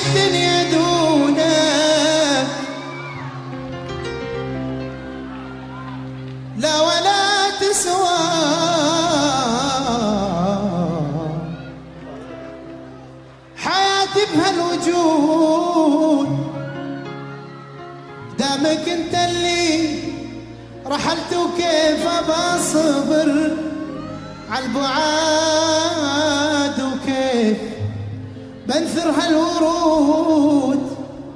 الدنيا دونك، لا ولا تسوى. حياتي بهالوجود دامك انت اللي رحلت، وكيف بصبر عالبعاد، وكيف بنثر هالورود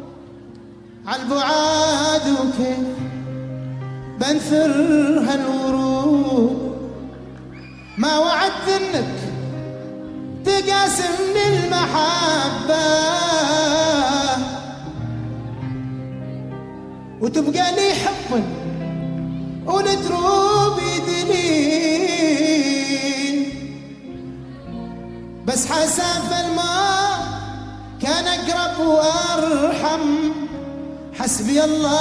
عالبعاد، وكيف بنثر هالورود. ما وعدت انك تقاسمني المحبة وتبقى لي حب ونتروب دليل، بس حسب الماء كان اقرب وارحم. حسبي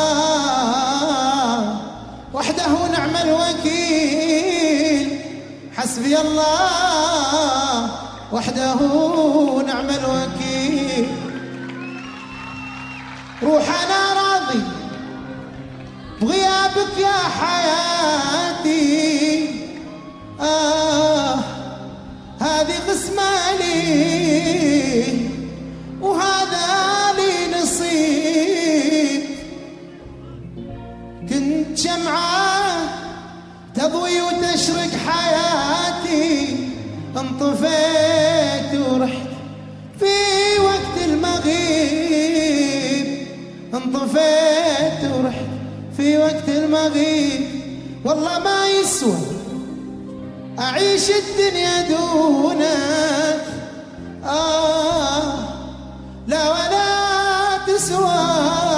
الله وحده ونعم الوكيل، حسبي الله وحده ونعم الوكيل. روح انا راضي بغيابك يا حياتي، هذه قسمة لي وهذا لي نصيب. كنت شمعة تضوي وتشرق حياتي، انطفيت ورحت في وقت المغيب، انطفيت ورحت في وقت المغيب. والله ما يسوى أعيش الدنيا دونك، لا ولا تسوى.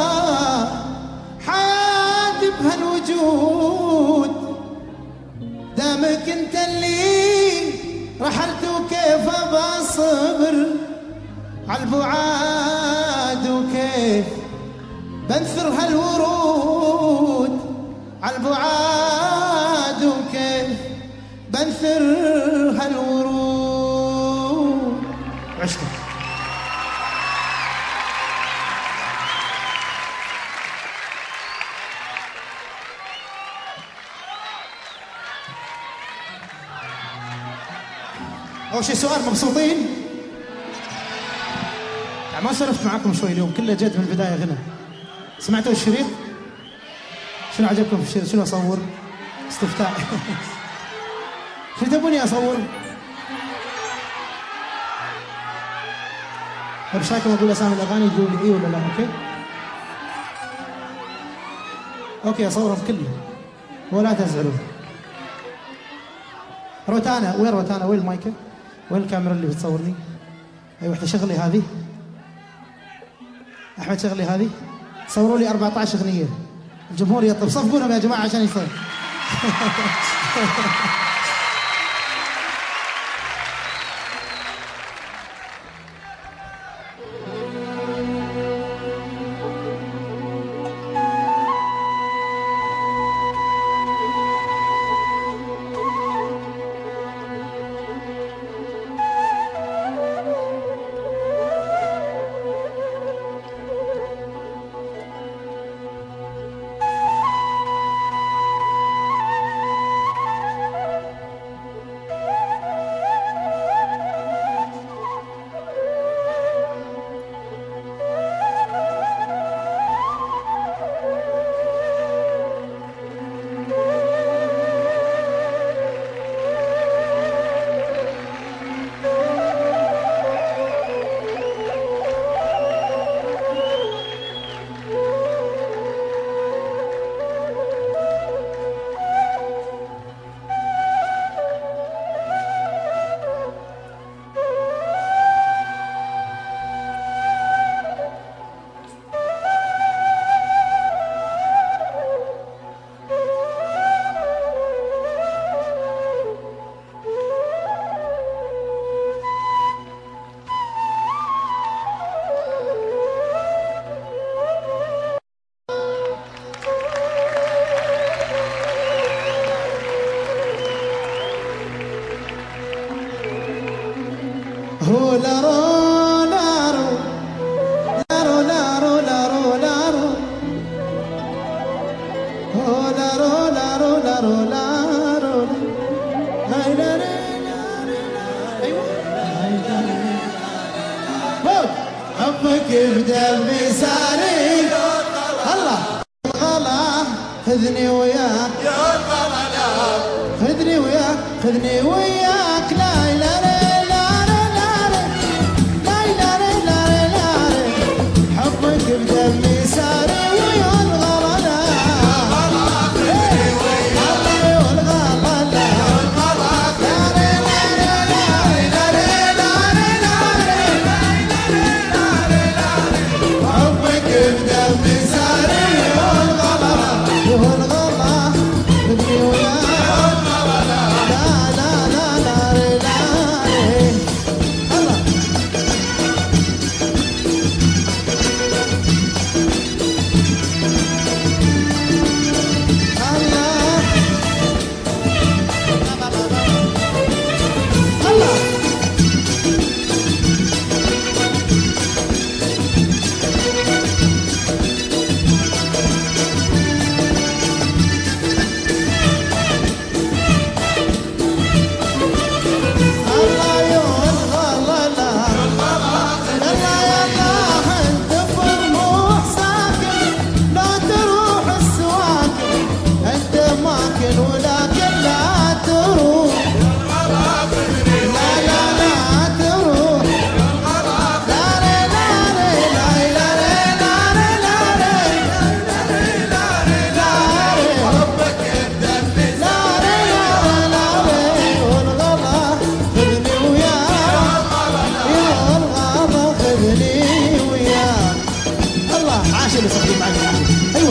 حياتي بهالوجود دامك انت اللي رحلت، وكيف بصبر عالبعاد، وكيف بنثر هالورود عالبعاد، وكيف بنثر هالورود. عشتك أول شيء سؤال، مبسوطين؟ ما سولفت معكم شوي اليوم، كله جد من البداية غنى. سمعتوا الشريط؟ شنو عجبكم في الشريط؟ شنو أصور؟ استفتاء. شو تبوني أصور؟ ايش رايكم اقول اسامي الاغاني تقولوا لي ايه ولا لا؟ اوكي اصورهم كلهم ولا تزعلوا. روتانا، وين روتانا؟ وين المايك؟ وين الكاميرا اللي بتصورني؟ اي وحده شغلي هذه. احمد شغلي هذه. صوروا لي 14 اغنيه. الجمهور يطلب، صفقونهم يا جماعه عشان يصير. حبك بدمي ساري الله الغلا خذني وياك يا الغلا خذني وياك خذني وياك لا لا لا لا لا لا لا لا لا حبك بدمي ساري ويا الغلا خذني وياك والغلا لا اللي صدق معك ايوه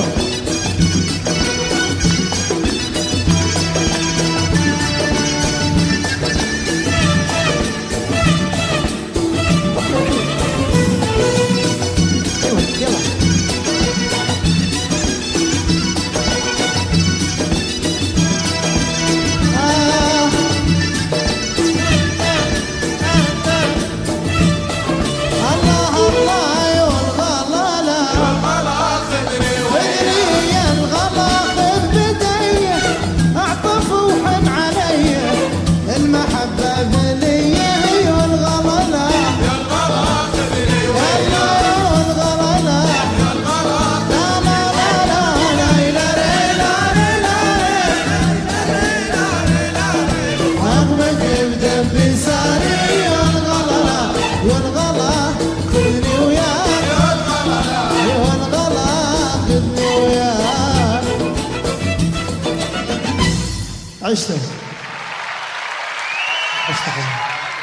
عشته